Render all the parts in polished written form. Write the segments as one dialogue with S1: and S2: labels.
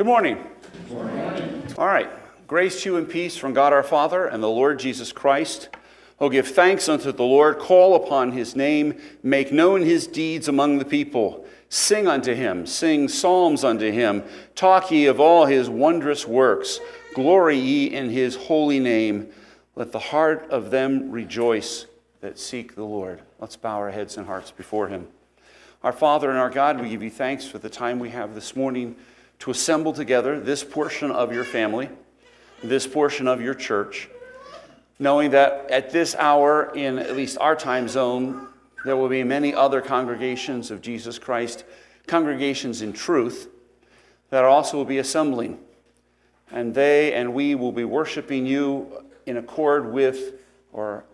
S1: Good morning. Good morning. All right. Grace to you and peace from God our Father and the Lord Jesus Christ. Oh, give thanks unto the Lord, call upon his name, make known his deeds among the people. Sing unto him, sing psalms unto him, talk ye of all his wondrous works. Glory ye in his holy name. Let the heart of them rejoice that seek the Lord. Let's bow our heads and hearts before him. Our Father and our God, we give you thanks for the time we have this morning to assemble together this portion of your family, this portion of your church, knowing that at this hour, in at least our time zone, there will be many other congregations of Jesus Christ, congregations in truth, that also will be assembling. And they and we will be worshiping you in accord with, or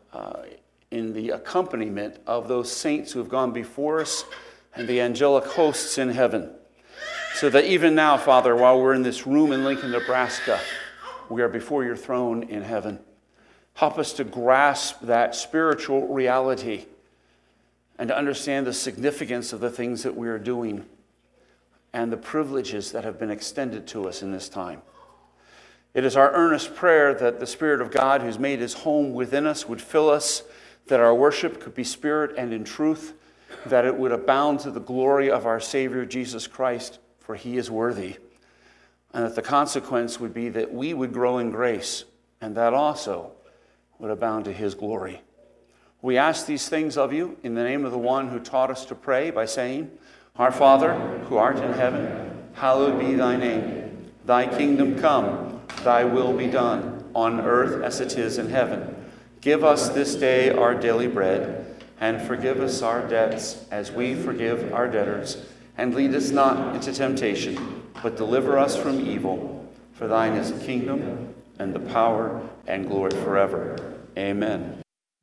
S1: in the accompaniment of those saints who have gone before us and the angelic hosts in heaven. So that even now, Father, while we're in this room in Lincoln, Nebraska, we are before your throne in heaven. Help us to grasp that spiritual reality and to understand the significance of the things that we are doing and the privileges that have been extended to us in this time. It is our earnest prayer that the Spirit of God, who's made his home within us, would fill us, that our worship could be spirit and in truth, that it would abound to the glory of our Savior, Jesus Christ, for he is worthy. And that the consequence would be that we would grow in grace, and that also would abound to his glory. We ask these things of you in the name of the one who taught us to pray by saying, Our Father, who art in heaven, hallowed be thy name. Thy kingdom come, thy will be done, on earth as it is in heaven. Give us this day our daily bread, and forgive us our debts as we forgive our debtors. And lead us not into temptation, but deliver us from evil. For thine is the kingdom, and the power, and glory forever. Amen.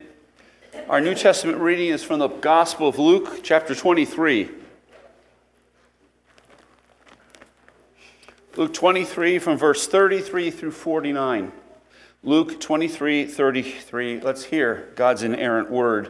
S1: Our New Testament reading is from the Gospel of Luke, chapter 23. Luke 23 from verse 33 through 49. Luke 23:33. Let's hear God's inerrant word.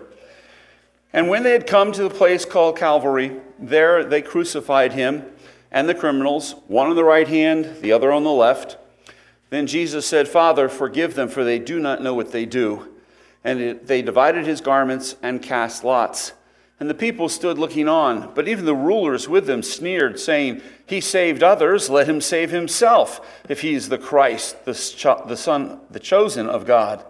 S1: And when they had come to the place called Calvary, there they crucified him and the criminals, one on the right hand, the other on the left. Then Jesus said, Father, forgive them, for they do not know what they do. And they divided his garments and cast lots. And the people stood looking on, but even the rulers with them sneered, saying, He saved others, let him save himself, if he is the Christ, the Son, the chosen of God.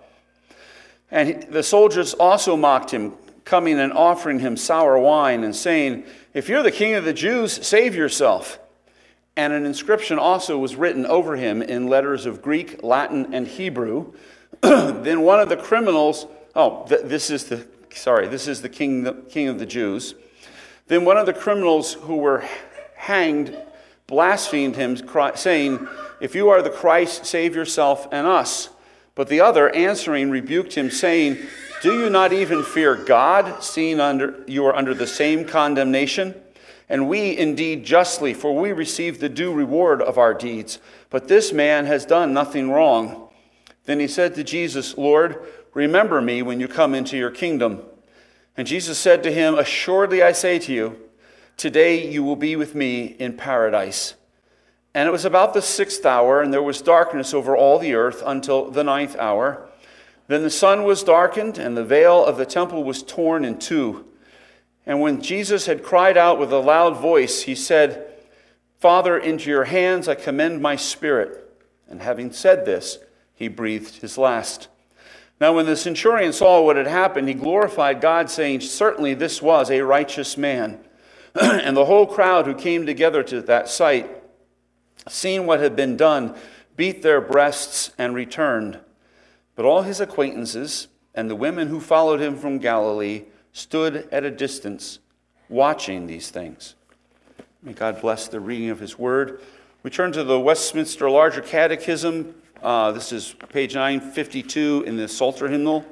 S1: And the soldiers also mocked him, coming and offering him sour wine and saying, If you're the king of the Jews, save yourself. And an inscription also was written over him in letters of Greek, Latin, and Hebrew. Then one of the criminals, this is the king of the Jews. Then one of the criminals who were hanged blasphemed him, saying, If you are the Christ, save yourself and us. But the other, answering, rebuked him, saying, Do you not even fear God, seeing you are under the same condemnation? And we indeed justly, for we receive the due reward of our deeds. But this man has done nothing wrong. Then he said to Jesus, Lord, remember me when you come into your kingdom. And Jesus said to him, Assuredly I say to you, today you will be with me in paradise. And it was about the 6th hour, and there was darkness over all the earth until the 9th hour. Then the sun was darkened, and the veil of the temple was torn in two. And when Jesus had cried out with a loud voice, he said, Father, into your hands I commend my spirit. And having said this, he breathed his last. Now when the centurion saw what had happened, he glorified God, saying, Certainly this was a righteous man. And the whole crowd who came together to that sight, seeing what had been done, beat their breasts and returned. But all his acquaintances and the women who followed him from Galilee stood at a distance, watching these things. May God bless the reading of his word. We turn to the Westminster Larger Catechism. This is page 952 in the Psalter hymnal.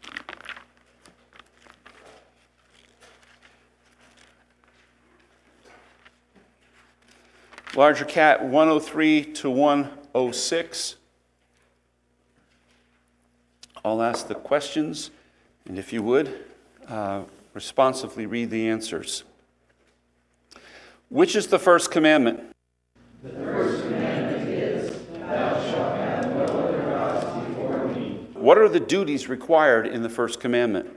S1: Larger Cat 103 to 106. I'll ask the questions, and if you would, responsively read the answers. Which is the first commandment? What are the duties required in the first commandment?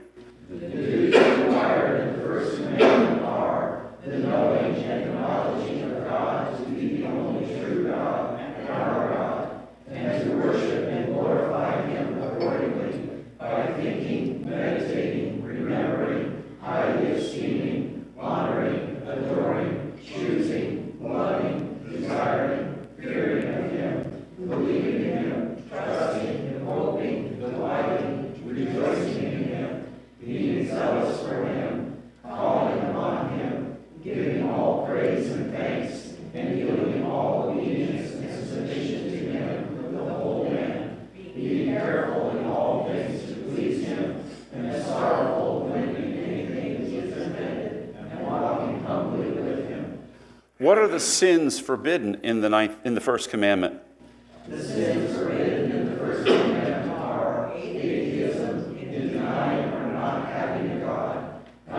S1: What are the sins forbidden in the first commandment?
S2: The sins forbidden in the first commandment are atheism, in denying or not having a God,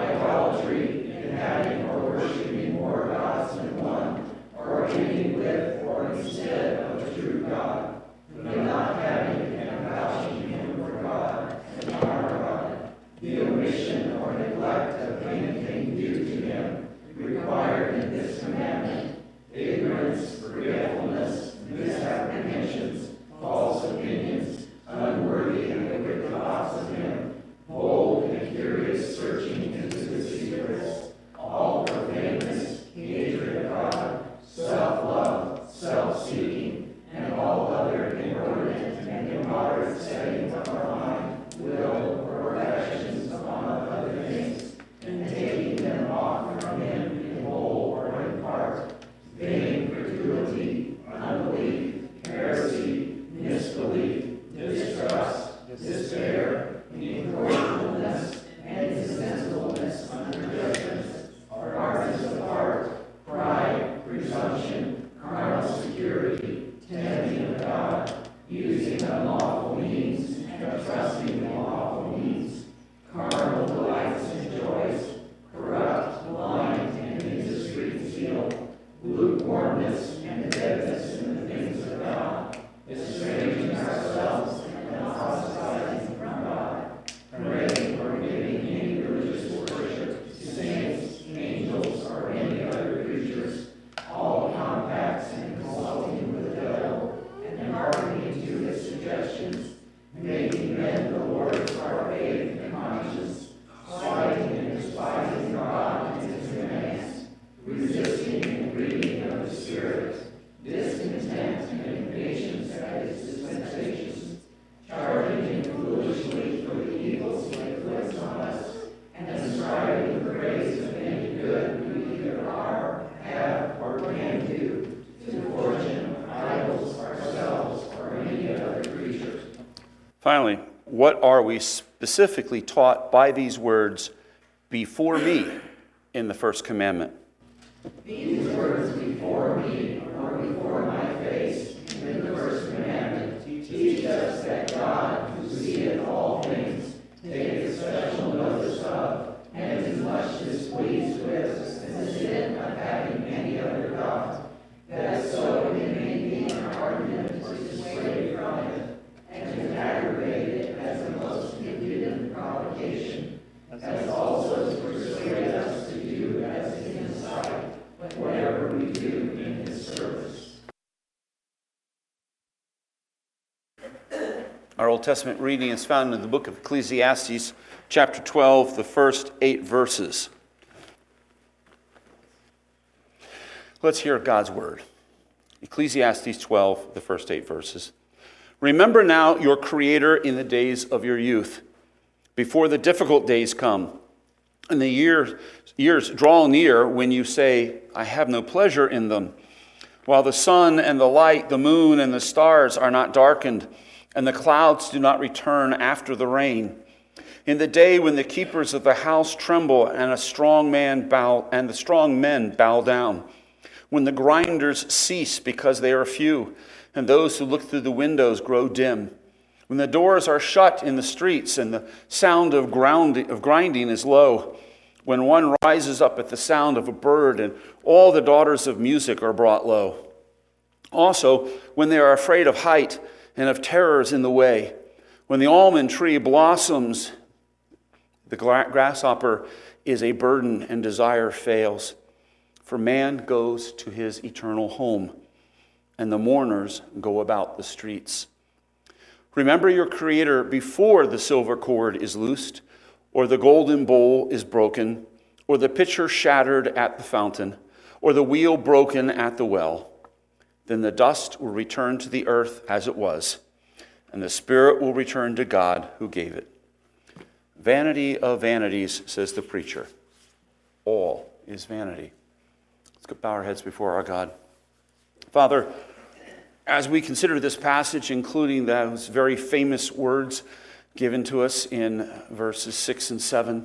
S2: idolatry, in having or worshiping more gods than one, or ending with or instead of the true God, in not having and vouching him for God and our God, the omission or neglect of anything due to him, required in this commandment, ignorance, forgetfulness, misapprehensions, false opinions, unworthy and wicked thoughts of him, bold and curious searching into the secrets, all profaneness, hatred of God, self-love, self-seeking, and all other inordinate and immoderate settings of our mind, will, or affections upon other things, and taking them off from him in whole or in part, vain credulity, unbelief, heresy, misbelief, distrust, despair, incorrigibleness, and insensibleness under judgments, hardness of heart, pride, presumption, carnal security, tempting of God, using unlawful means, and trusting in lawful means, carnal delights and joys, corrupt, blind, and indiscreet zeal, lukewarmness, and deadness in the things of God, estranging ourselves and apostatizing from God, praying or giving any religious worship to saints, angels, or any other creatures, all compacts and consulting with the devil, and hearkening to his suggestions, making men the lords of our faith and conscience, slighting and despising God and his commands, resisting and grieving of the Spirit, discontent and impatience at his dispensations, charging him foolishly for the evils he inflicts on us, and striving the praise of any good we either are, have, or can do, to fortune, idols, ourselves, or any other creature.
S1: Finally, what are we specifically taught by these words, before me, in the first commandment?
S2: These words, before me, or before my face, in the first commandment, teach us that God, who seeth all things, taketh special notice of, and is much displeased with, the sin of having any other God, that so it may be an argument to dissuade from it, and to aggravate it as the most impudent provocation, as also to persuade us to do as is in his sight, whatever we do in his service.
S1: Our Old Testament reading is found in the book of Ecclesiastes, chapter 12, the first 8 verses. Let's hear God's word. Ecclesiastes 12, the first 8 verses. Remember now your Creator in the days of your youth, before the difficult days come, and the years draw near when you say, I have no pleasure in them, while the sun and the light, the moon and the stars are not darkened, and the clouds do not return after the rain. In the day when the keepers of the house tremble, and the strong men bow down, when the grinders cease because they are few, and those who look through the windows grow dim, when the doors are shut in the streets, and the sound of grinding is low, when one rises up at the sound of a bird, and all the daughters of music are brought low. Also, when they are afraid of height and of terrors in the way, when the almond tree blossoms, the grasshopper is a burden and desire fails. For man goes to his eternal home, and the mourners go about the streets. Remember your Creator before the silver cord is loosed, or the golden bowl is broken, or the pitcher shattered at the fountain, or the wheel broken at the well. Then the dust will return to the earth as it was, and the spirit will return to God who gave it. Vanity of vanities, says the preacher. All is vanity. Let's go bow our heads before our God. Father, as we consider this passage, including those very famous words given to us in verses 6 and 7,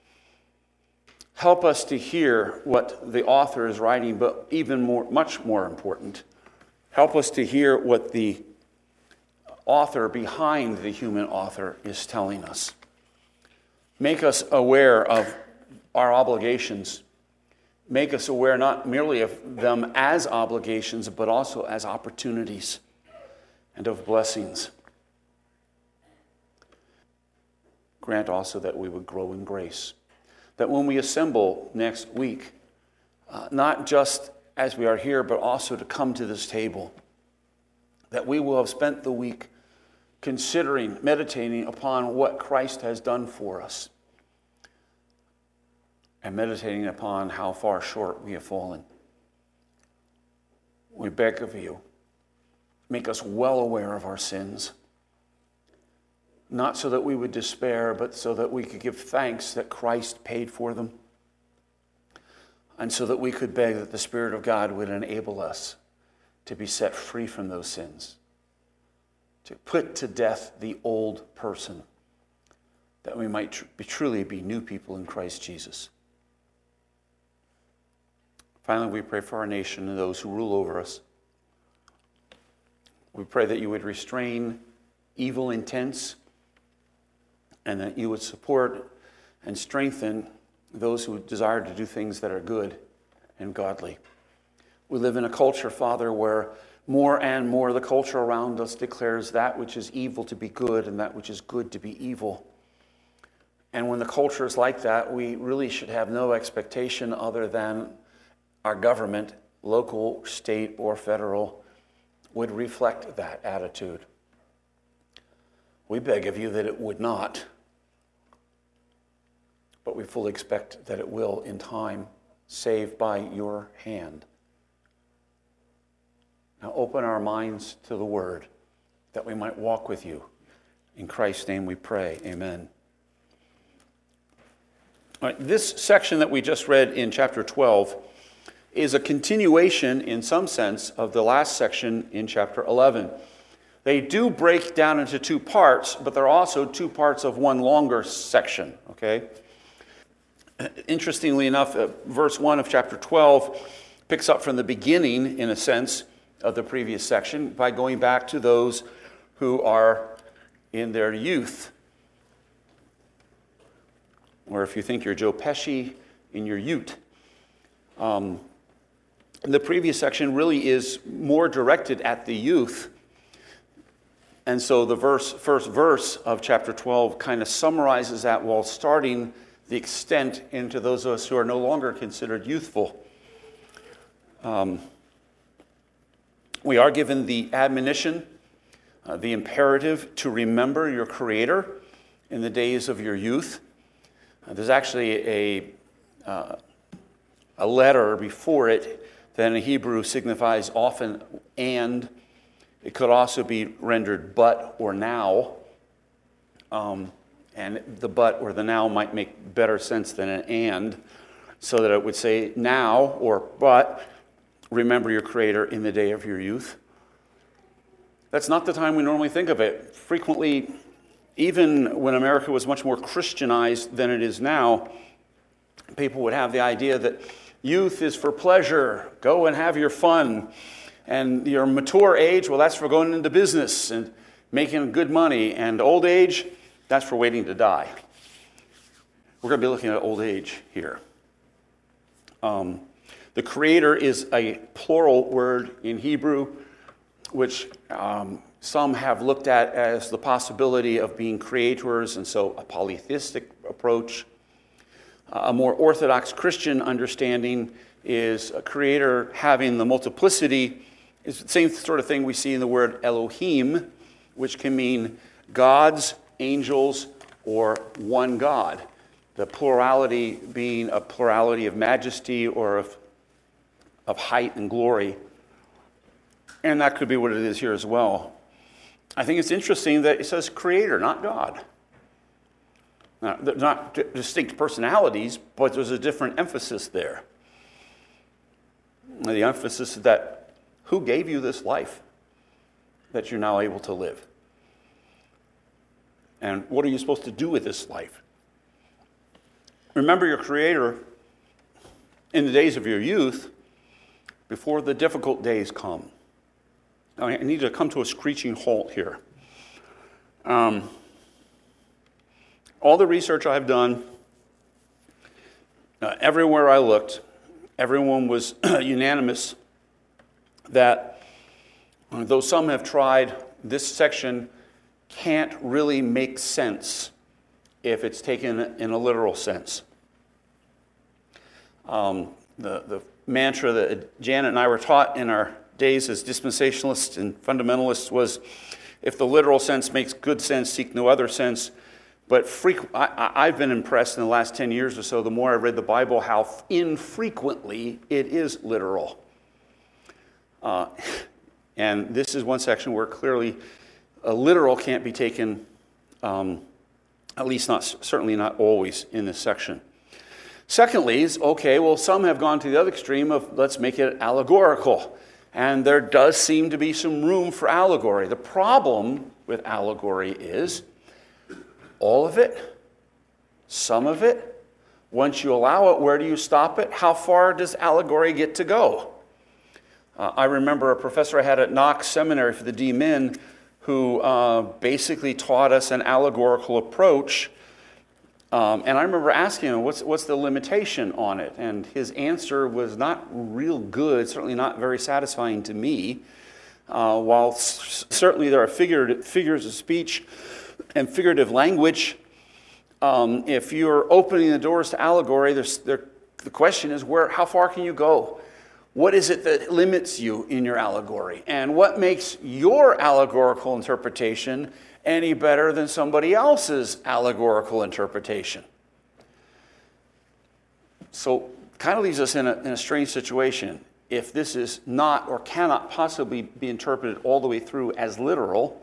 S1: help us to hear what the author is writing, but even more, much more important, help us to hear what the author behind the human author is telling us. Make us aware of our obligations. Make us aware not merely of them as obligations, but also as opportunities and of blessings. Grant also that we would grow in grace. That when we assemble next week, not just as we are here, but also to come to this table, that we will have spent the week considering, meditating upon what Christ has done for us, and meditating upon how far short we have fallen. We beg of you, make us well aware of our sins, not so that we would despair, but so that we could give thanks that Christ paid for them, and so that we could beg that the Spirit of God would enable us to be set free from those sins, to put to death the old person, that we might truly be new people in Christ Jesus. Finally, we pray for our nation and those who rule over us. We pray that you would restrain evil intents and that you would support and strengthen those who desire to do things that are good and godly. We live in a culture, Father, where more and more the culture around us declares that which is evil to be good and that which is good to be evil. And when the culture is like that, we really should have no expectation other than our government, local, state, or federal, would reflect that attitude. We beg of you that it would not, but we fully expect that it will in time, save by your hand. Now open our minds to the word, that we might walk with you. In Christ's name we pray, amen. All right, this section that we just read in chapter 12 is a continuation, in some sense, of the last section in chapter 11. They do break down into two parts, but they're also two parts of one longer section, okay? Interestingly enough, verse 1 of chapter 12 picks up from the beginning, in a sense, of the previous section by going back to those who are in their youth. Or if you think you're Joe Pesci, in your ute. The previous section really is more directed at the youth. And so the first verse of chapter 12 kind of summarizes that while starting the extent into those of us who are no longer considered youthful. We are given the admonition, the imperative to remember your Creator in the days of your youth. There's actually a letter before it that in Hebrew signifies often and. It could also be rendered but or now. And the but or the now might make better sense than an and, so that it would say now or but remember your Creator in the day of your youth. That's not the time we normally think of it. Frequently, even when America was much more Christianized than it is now, people would have the idea that youth is for pleasure, go and have your fun. And your mature age, well, that's for going into business and making good money. And old age, that's for waiting to die. We're going to be looking at old age here. The Creator is a plural word in Hebrew. which some have looked at as the possibility of being creators, and so a polytheistic approach. A more orthodox Christian understanding is a creator having the multiplicity. It's the same sort of thing we see in the word Elohim, which can mean gods, angels, or one God. The plurality being a plurality of majesty or of height and glory. And that could be what it is here as well. I think it's interesting that it says creator, not God. Now, they're not distinct personalities, but there's a different emphasis there. The emphasis is that who gave you this life that you're now able to live? And what are you supposed to do with this life? Remember your Creator in the days of your youth before the difficult days come. Now, I need to come to a screeching halt here. All the research I've done, everywhere I looked, everyone was unanimous that though some have tried, this section can't really make sense if it's taken in a literal sense. The mantra that Janet and I were taught in our days as dispensationalists and fundamentalists was, if the literal sense makes good sense, seek no other sense. But I've been impressed in the last 10 years or so, the more I've read the Bible, how infrequently it is literal. And this is one section where clearly a literal can't be taken, at least certainly not always in this section. Secondly, is okay, well, some have gone to the other extreme of let's make it allegorical. And there does seem to be some room for allegory. The problem with allegory is all of it, some of it. Once you allow it, where do you stop it? How far does allegory get to go? I remember a professor I had at Knox Seminary for the D-Min who basically taught us an allegorical approach. And I remember asking him, what's the limitation on it? And his answer was not real good, certainly not very satisfying to me. While certainly there are figures of speech and figurative language, if you're opening the doors to allegory, the question is, how far can you go? What is it that limits you in your allegory? And what makes your allegorical interpretation any better than somebody else's allegorical interpretation? So kind of leaves us in a strange situation. If this is not or cannot possibly be interpreted all the way through as literal,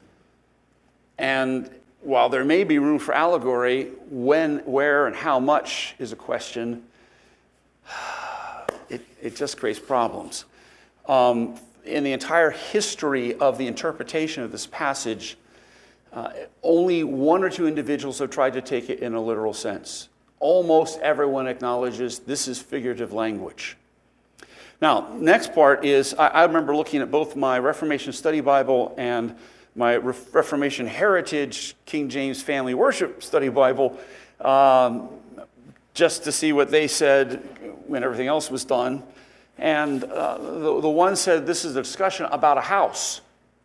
S1: and while there may be room for allegory, when, where, and how much is a question, it just creates problems. In the entire history of the interpretation of this passage, only one or two individuals have tried to take it in a literal sense. Almost everyone acknowledges this is figurative language. Now, next part is, I remember looking at both my Reformation Study Bible and my Reformation Heritage King James Family Worship Study Bible, just to see what they said when everything else was done. And the one said this is a discussion about a house.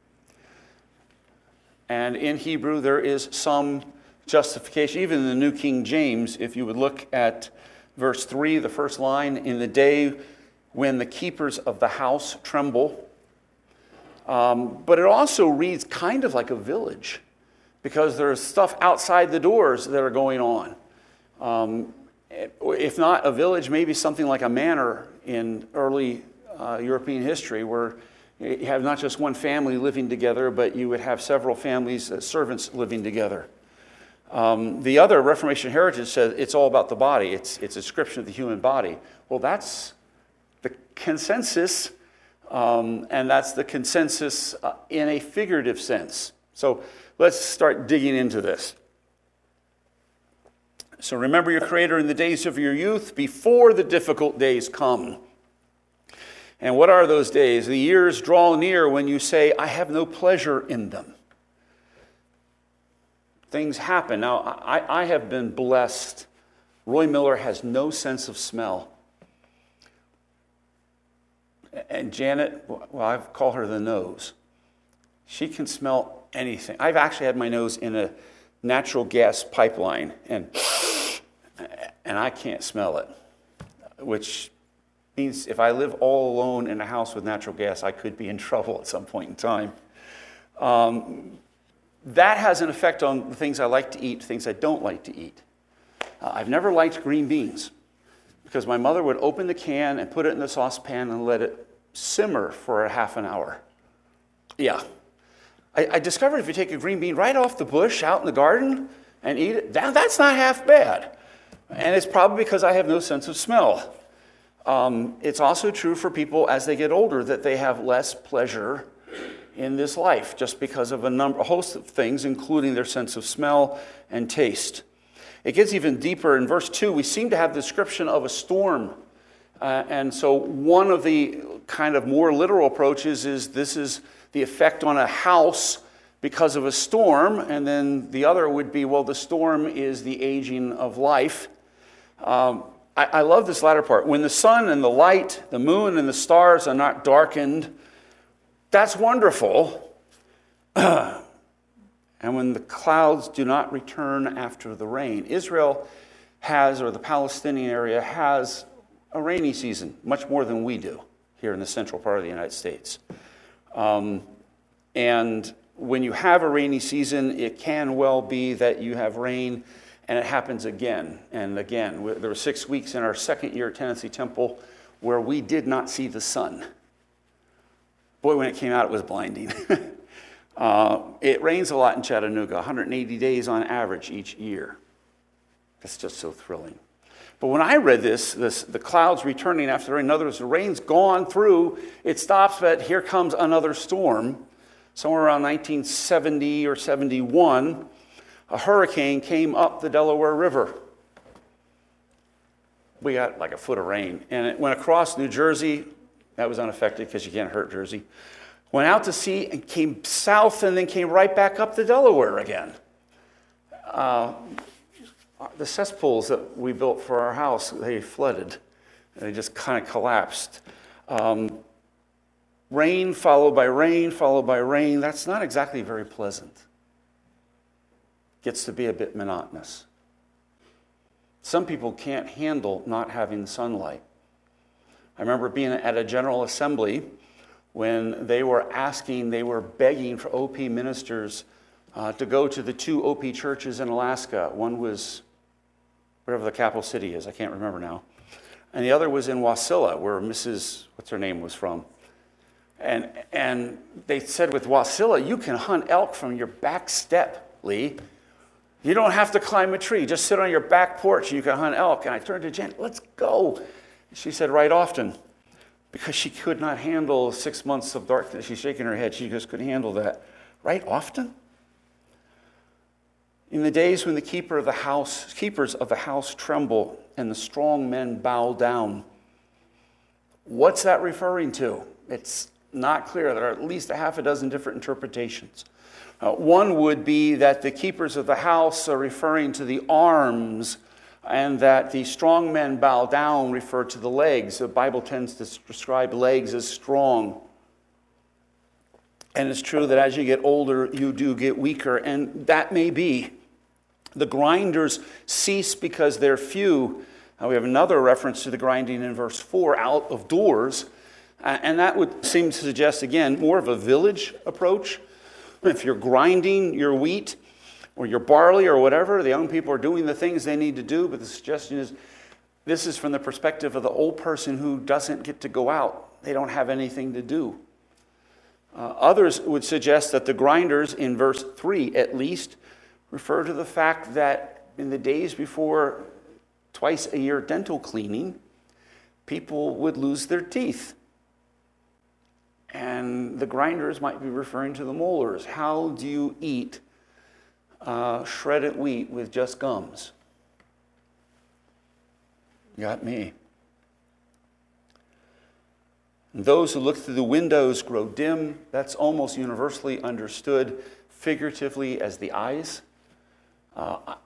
S1: And in Hebrew, there is some justification. Even in the New King James, if you would look at verse 3, the first line, in the day when the keepers of the house tremble. But it also reads kind of like a village, because there's stuff outside the doors that are going on. If not a village, maybe something like a manor in early European history, where you have not just one family living together, but you would have several families, servants living together. The other Reformation Heritage says it's all about the body. It's a description of the human body. Well, that's the consensus, and that's the consensus in a figurative sense. So let's start digging into this. So remember your Creator in the days of your youth, before the difficult days come. And what are those days? The years draw near when you say, I have no pleasure in them. Things happen. Now, I have been blessed. Roy Miller has no sense of smell. And Janet, well, I call her the nose. She can smell anything. I've actually had my nose in a natural gas pipeline, and I can't smell it, which means if I live all alone in a house with natural gas, I could be in trouble at some point in time. That has an effect on the things I like to eat, things I don't like to eat. I've never liked green beans because my mother would open the can and put it in the saucepan and let it simmer for a half an hour. Yeah. I discovered if you take a green bean right off the bush out in the garden and eat it, that's not half bad. And it's probably because I have no sense of smell. It's also true for people as they get older that they have less pleasure in this life just because of a host of things, including their sense of smell and taste. It gets even deeper. In verse 2, we seem to have the description of a storm. And so one of the kind of more literal approaches is this is the effect on a house because of a storm. And then the other would be, well, the storm is the aging of life. I love this latter part. When the sun and the light, the moon and the stars are not darkened, that's wonderful. And when the clouds do not return after the rain. Israel has, or the Palestinian area has, a rainy season, much more than we do here in the central part of the United States. And when you have a rainy season, it can well be that you have rain and it happens again and again. There were 6 weeks in our second year at Tennessee Temple where we did not see the sun. Boy, when it came out, it was blinding. It rains a lot in Chattanooga, 180 days on average each year. That's just so thrilling. But when I read this, the clouds returning after the rain, in other words, the rain's gone through, it stops, but here comes another storm. Somewhere around 1970 or 71, a hurricane came up the Delaware River. We got like a foot of rain, and it went across New Jersey. That was unaffected because you can't hurt Jersey. Went out to sea and came south and then came right back up the Delaware again. The cesspools that we built for our house, they flooded. They just kind of collapsed. Rain followed by rain, followed by rain. That's not exactly very pleasant. Gets to be a bit monotonous. Some people can't handle not having sunlight. I remember being at a General Assembly when they were begging for OP ministers to go to the 2 OP churches in Alaska. One was whatever the capital city is, I can't remember now. And the other was in Wasilla, where Mrs. what's her name was from. And they said with Wasilla, you can hunt elk from your back step, Lee. You don't have to climb a tree. Just sit on your back porch and you can hunt elk. And I turned to Jen, let's go. She said, right often. Because she could not handle 6 months of darkness. She's shaking her head. She just couldn't handle that. Right often? In the days when the keepers of the house tremble and the strong men bow down, what's that referring to? It's not clear. There are at least a half a dozen different interpretations. One would be that the keepers of the house are referring to the arms, and that the strong men bow down refer to the legs. The Bible tends to describe legs as strong. And it's true that as you get older, you do get weaker, and that may be. The grinders cease because they're few. We have another reference to the grinding in verse 4, out of doors. And that would seem to suggest, again, more of a village approach. If you're grinding your wheat or your barley or whatever, the young people are doing the things they need to do, but the suggestion is this is from the perspective of the old person who doesn't get to go out. They don't have anything to do. Others would suggest that the grinders in verse 3 at least refer to the fact that in the days before twice a year dental cleaning, people would lose their teeth. And the grinders might be referring to the molars. How do you eat shredded wheat with just gums? Got me. And those who look through the windows grow dim. That's almost universally understood figuratively as the eyes.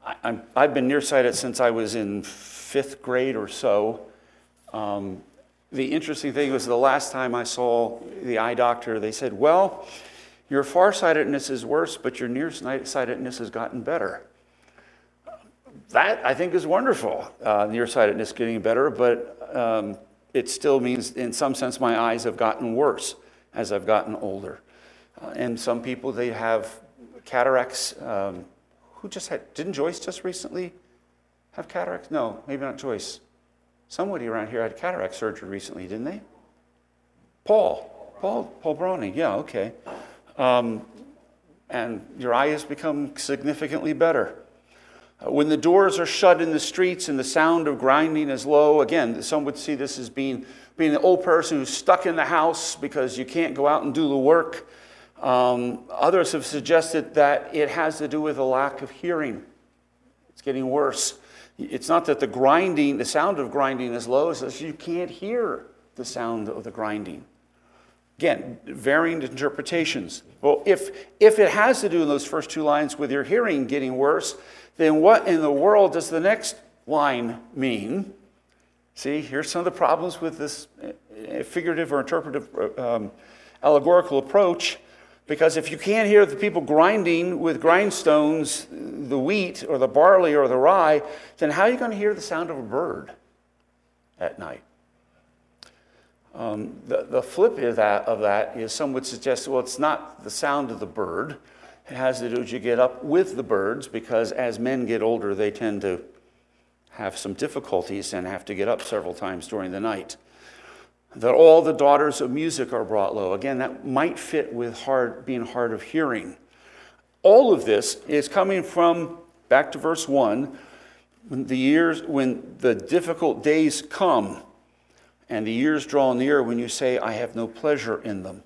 S1: I've been nearsighted since I was in 5th grade or so. The interesting thing was the last time I saw the eye doctor, they said, well, your farsightedness is worse, but your nearsightedness has gotten better. That, I think, is wonderful, nearsightedness getting better, but it still means, in some sense, my eyes have gotten worse as I've gotten older. And some people, they have cataracts. Didn't Joyce just recently have cataracts? No, maybe not Joyce. Somebody around here had cataract surgery recently, didn't they? Paul Browning, yeah, okay. And your eye has become significantly better. When the doors are shut in the streets and the sound of grinding is low, again, some would see this as being an old person who's stuck in the house because you can't go out and do the work. Others have suggested that it has to do with a lack of hearing. It's getting worse. It's not that the sound of grinding is low, it's that you can't hear the sound of the grinding. Again, varying interpretations. Well, if it has to do in those first two lines with your hearing getting worse, then what in the world does the next line mean? See, here's some of the problems with this figurative or interpretive allegorical approach. Because if you can't hear the people grinding with grindstones the wheat or the barley or the rye, then how are you going to hear the sound of a bird at night? The flip of that is some would suggest, well, it's not the sound of the bird. It has to do with you get up with the birds, because as men get older, they tend to have some difficulties and have to get up several times during the night. That all the daughters of music are brought low. Again, that might fit with being hard of hearing. All of this is coming from, back to verse 1, when the difficult days come and the years draw near, when you say, I have no pleasure in them.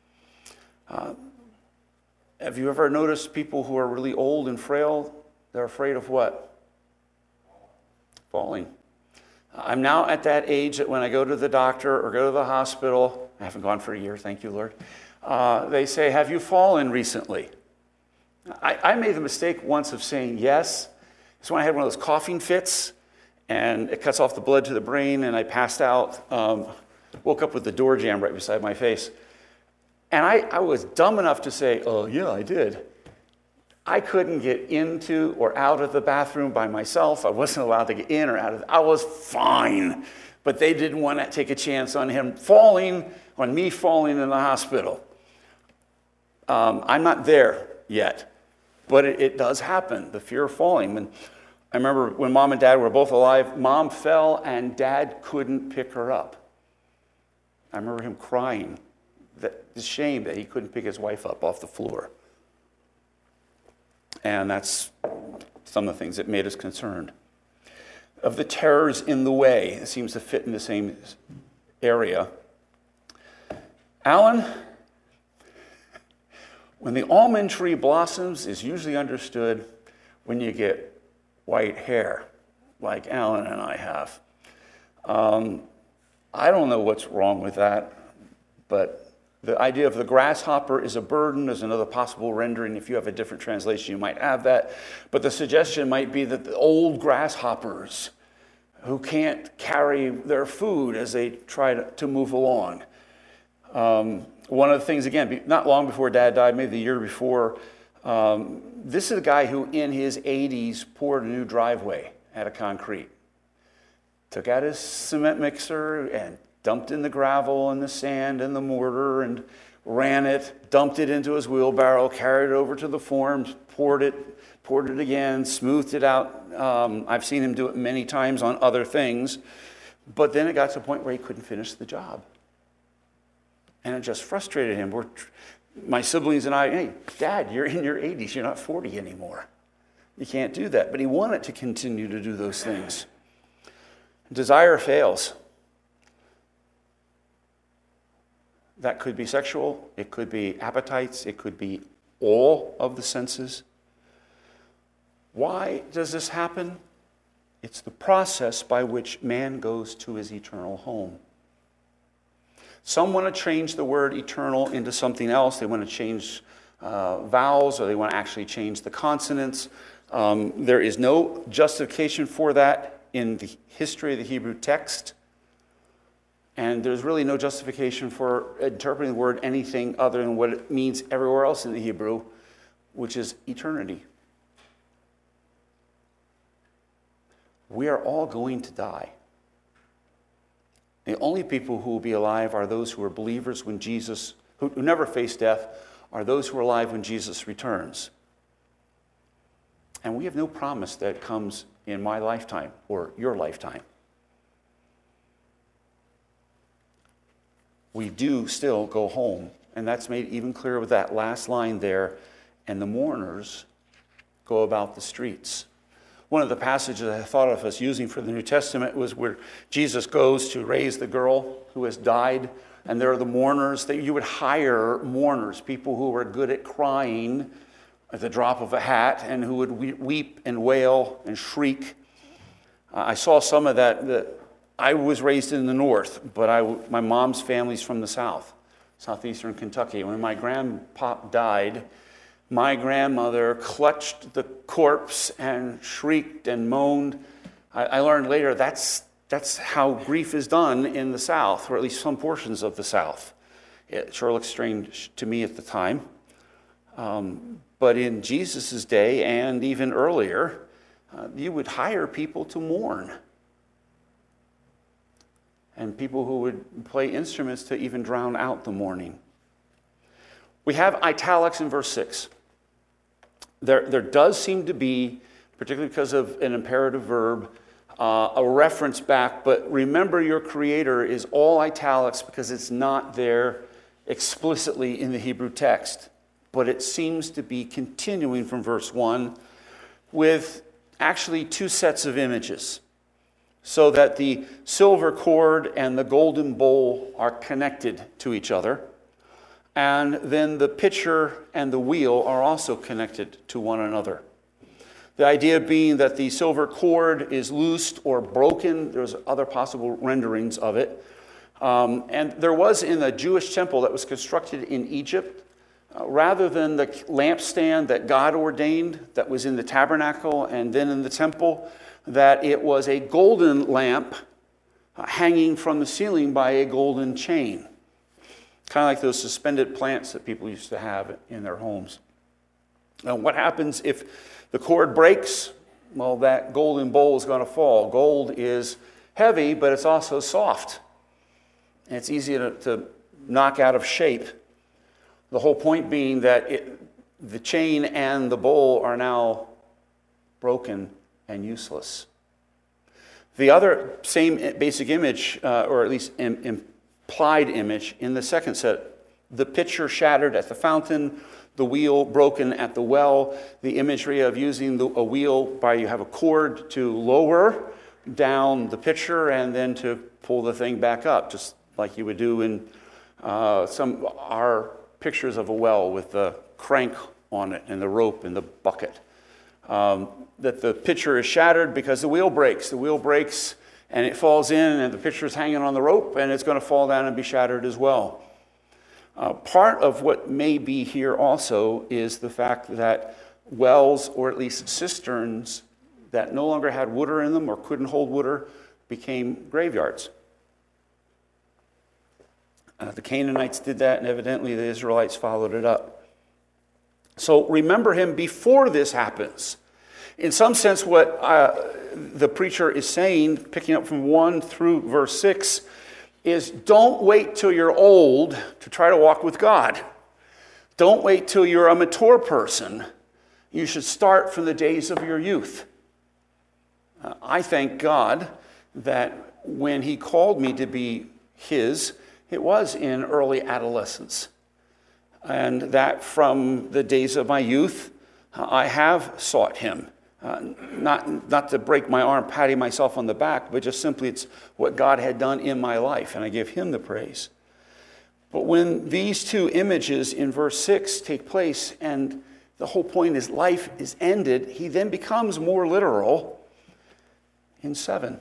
S1: Have you ever noticed people who are really old and frail, they're afraid of what? Falling. I'm now at that age that when I go to the doctor or go to the hospital, I haven't gone for a year, thank you, Lord, they say, have you fallen recently? I made the mistake once of saying yes. It's when I had one of those coughing fits, and it cuts off the blood to the brain, and I passed out, woke up with the door jammed right beside my face. And I was dumb enough to say, oh, yeah, I did. I couldn't get into or out of the bathroom by myself. I wasn't allowed to get in or out of it. I was fine. But they didn't want to take a chance on me falling in the hospital. I'm not there yet, but it does happen, the fear of falling. I remember when Mom and Dad were both alive, Mom fell and Dad couldn't pick her up. I remember him crying, the shame that he couldn't pick his wife up off the floor. And that's some of the things that made us concerned. Of the terrors in the way, it seems to fit in the same area. Alan, when the almond tree blossoms is usually understood when you get white hair, like Alan and I have. I don't know what's wrong with that, but the idea of the grasshopper is a burden is another possible rendering. If you have a different translation, you might have that. But the suggestion might be that the old grasshoppers who can't carry their food as they try to move along. One of the things, again, not long before Dad died, maybe the year before, this is a guy who in his 80s poured a new driveway out of concrete. Took out his cement mixer and dumped in the gravel and the sand and the mortar and ran it, dumped it into his wheelbarrow, carried it over to the forms, poured it again, smoothed it out. I've seen him do it many times on other things. But then it got to the point where he couldn't finish the job. And it just frustrated him. My siblings and I, hey, Dad, you're in your 80s. You're not 40 anymore. You can't do that. But he wanted to continue to do those things. Desire fails. That could be sexual, it could be appetites, it could be all of the senses. Why does this happen? It's the process by which man goes to his eternal home. Some want to change the word eternal into something else. They want to change vowels, or they want to actually change the consonants. There is no justification for that in the history of the Hebrew text. And there's really no justification for interpreting the word anything other than what it means everywhere else in the Hebrew, which is eternity. We are all going to die. The only people who will be alive are those who are believers when Jesus, who never face death, are those who are alive when Jesus returns. And we have no promise that it comes in my lifetime or your lifetime. We do still go home, and that's made even clearer with that last line there, and the mourners go about the streets. One of the passages I thought of us using for the New Testament was where Jesus goes to raise the girl who has died, and there are the mourners. That you would hire mourners, people who were good at crying at the drop of a hat, and who would weep and wail and shriek. I saw some of that. I was raised in the north, but my mom's family's from the south, southeastern Kentucky. When my grandpop died, my grandmother clutched the corpse and shrieked and moaned. I learned later that's how grief is done in the South, or at least some portions of the South. It sure looked strange to me at the time. But in Jesus' day and even earlier, you would hire people to mourn. And people who would play instruments to even drown out the mourning. We have italics in verse 6. There does seem to be, particularly because of an imperative verb, a reference back, but remember your Creator is all italics because it's not there explicitly in the Hebrew text. But it seems to be continuing from verse 1 with actually two sets of images, so that the silver cord and the golden bowl are connected to each other. And then the pitcher and the wheel are also connected to one another. The idea being that the silver cord is loosed or broken. There's other possible renderings of it. And there was in the Jewish temple that was constructed in Egypt, rather than the lampstand that God ordained that was in the tabernacle and then in the temple, that it was a golden lamp hanging from the ceiling by a golden chain. Kind of like those suspended plants that people used to have in their homes. Now, what happens if the cord breaks? Well, that golden bowl is going to fall. Gold is heavy, but it's also soft. And it's easy to knock out of shape. The whole point being that the chain and the bowl are now broken and useless. The other same basic image, or at least implied image in the second set, the pitcher shattered at the fountain, the wheel broken at the well, the imagery of using a wheel by you have a cord to lower down the pitcher and then to pull the thing back up, just like you would do in our pictures of a well with the crank on it and the rope and the bucket. That the pitcher is shattered because the wheel breaks. The wheel breaks and it falls in and the pitcher is hanging on the rope and it's going to fall down and be shattered as well. Part of what may be here also is the fact that wells, or at least cisterns, that no longer had water in them or couldn't hold water became graveyards. The Canaanites did that, and evidently the Israelites followed it up. So remember him before this happens. In some sense, what the preacher is saying, picking up from 1 through verse 6, is don't wait till you're old to try to walk with God. Don't wait till you're a mature person. You should start from the days of your youth. I thank God that when he called me to be his, it was in early adolescence. And that from the days of my youth, I have sought him. Not to break my arm patting myself on the back, but just simply it's what God had done in my life, and I give him the praise. But when these two images in verse 6 take place, and the whole point is life is ended, he then becomes more literal in 7.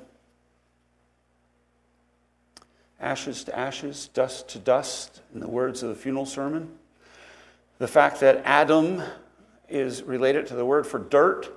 S1: Ashes to ashes, dust to dust, in the words of the funeral sermon. The fact that Adam is related to the word for dirt.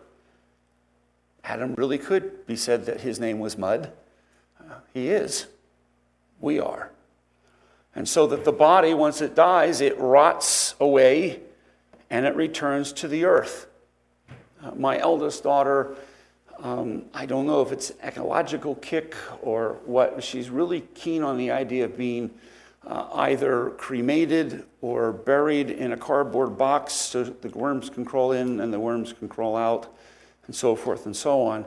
S1: Adam really could be said that his name was mud. He is. We are. And so that the body, once it dies, it rots away and it returns to the earth. My eldest daughter, I don't know if it's an ecological kick or what, she's really keen on the idea of being either cremated or buried in a cardboard box so the worms can crawl in and the worms can crawl out, and so forth and so on.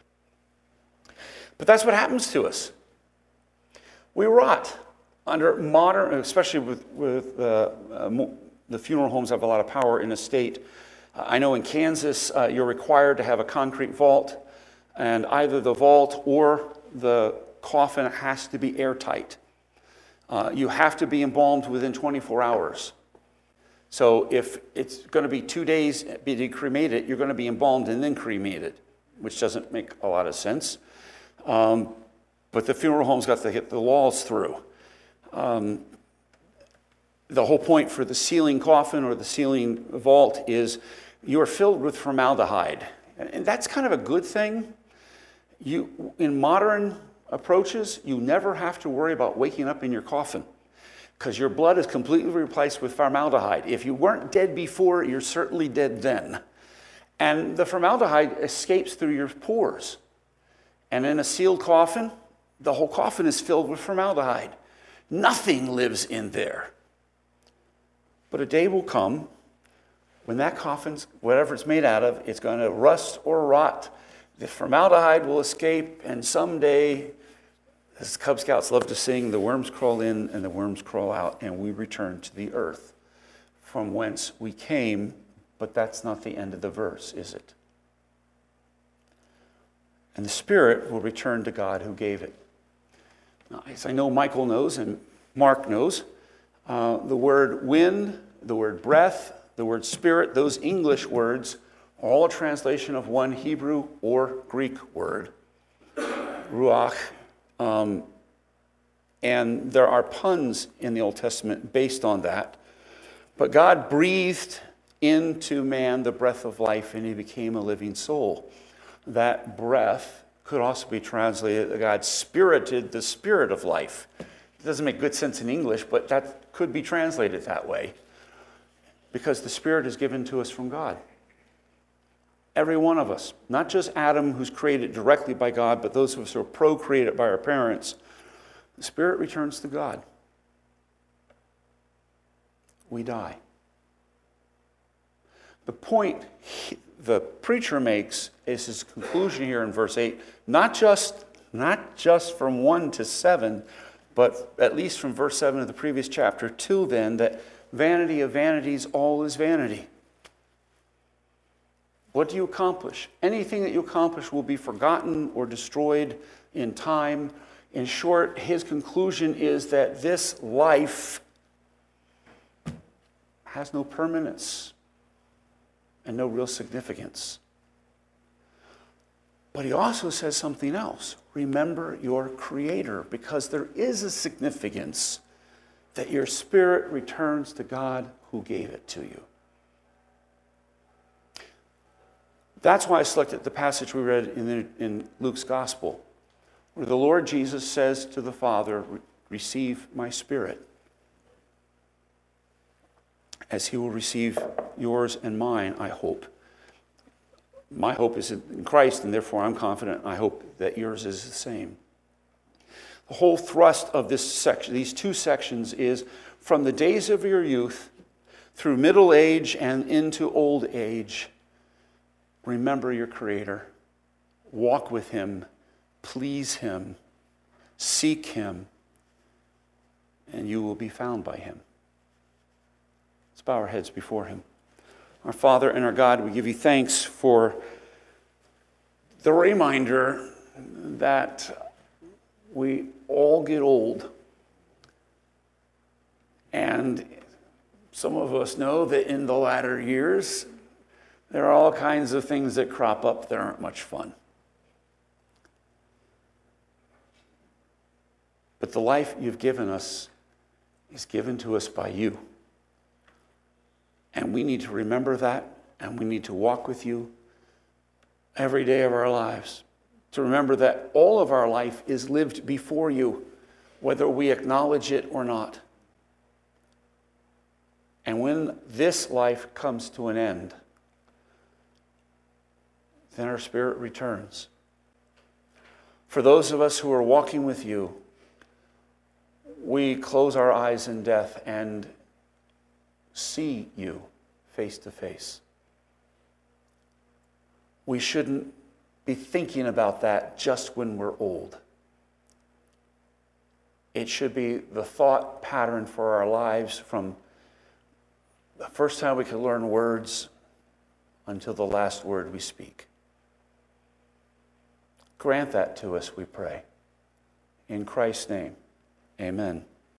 S1: But that's what happens to us. We rot under modern, especially with the funeral homes have a lot of power in a state. I know in Kansas, you're required to have a concrete vault, and either the vault or the coffin has to be airtight. You have to be embalmed within 24 hours. So if it's going to be 2 days to cremate it, you're going to be embalmed and then cremated, which doesn't make a lot of sense. But the funeral home's got to get the laws through. The whole point for the sealing coffin or the sealing vault is you are filled with formaldehyde. And that's kind of a good thing. In modern approaches, you never have to worry about waking up in your coffin because your blood is completely replaced with formaldehyde. If you weren't dead before, you're certainly dead then. And the formaldehyde escapes through your pores. And in a sealed coffin, the whole coffin is filled with formaldehyde. Nothing lives in there. But a day will come when that coffin's, whatever it's made out of, it's going to rust or rot. The formaldehyde will escape, and someday, as Cub Scouts love to sing, the worms crawl in and the worms crawl out, and we return to the earth from whence we came. But that's not the end of the verse, is it? And the spirit will return to God who gave it. Now, as I know Michael knows and Mark knows, the word wind, the word breath, the word spirit, those English words are all a translation of one Hebrew or Greek word, ruach. And there are puns in the Old Testament based on that. But God breathed into man the breath of life, and he became a living soul. That breath could also be translated that God spirited the spirit of life. It doesn't make good sense in English, but that could be translated that way because the Spirit is given to us from God. Every one of us, not just Adam, who's created directly by God, but those of us who are procreated by our parents, the Spirit returns to God. We die. The point the preacher makes is his conclusion here in verse 8, not just from 1 to 7, but at least from verse 7 of the previous chapter, till then, that vanity of vanities, all is vanity. What do you accomplish? Anything that you accomplish will be forgotten or destroyed in time. In short, his conclusion is that this life has no permanence and no real significance. But he also says something else. Remember your Creator, because there is a significance that your spirit returns to God who gave it to you. That's why I selected the passage we read in Luke's Gospel, where the Lord Jesus says to the Father, receive my spirit, as he will receive yours and mine, I hope. My hope is in Christ, and therefore I'm confident. I hope that yours is the same. The whole thrust of this section, these two sections, is from the days of your youth through middle age and into old age. Remember your Creator. Walk with him. Please him. Seek him. And you will be found by him. Let's bow our heads before him. Our Father and our God, we give you thanks for the reminder that we all get old. And some of us know that in the latter years, there are all kinds of things that crop up that aren't much fun. But the life you've given us is given to us by you. And we need to remember that, and we need to walk with you every day of our lives. To remember that all of our life is lived before you. whether we acknowledge it or not. And when this life comes to an end, then our spirit returns. For those of us who are walking with you, we close our eyes in death and see you face to face. We shouldn't be thinking about that just when we're old. It should be the thought pattern for our lives from the first time we can learn words until the last word we speak. Grant that to us, we pray. In Christ's name, amen.